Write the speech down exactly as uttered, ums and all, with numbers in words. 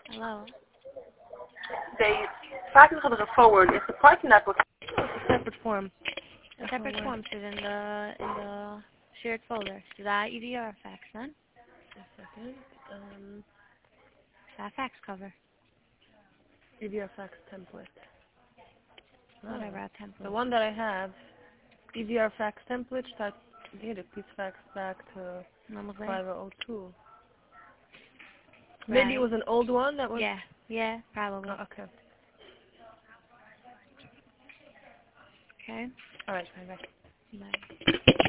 Hello. They vaak nog hadden forward is the parking application. It's a separate form. A separate form is in the in the shared folder. Is that E D R fax then? A second. Um, Is that fax cover? E D R fax template. Whatever, Oh. a template. The one that I have, E D R fax template, staat hier, please fax back to five oh two. Right. Maybe it was an old one that was... Yeah, yeah, probably. Oh, okay. Okay. Alright, bye bye. Bye.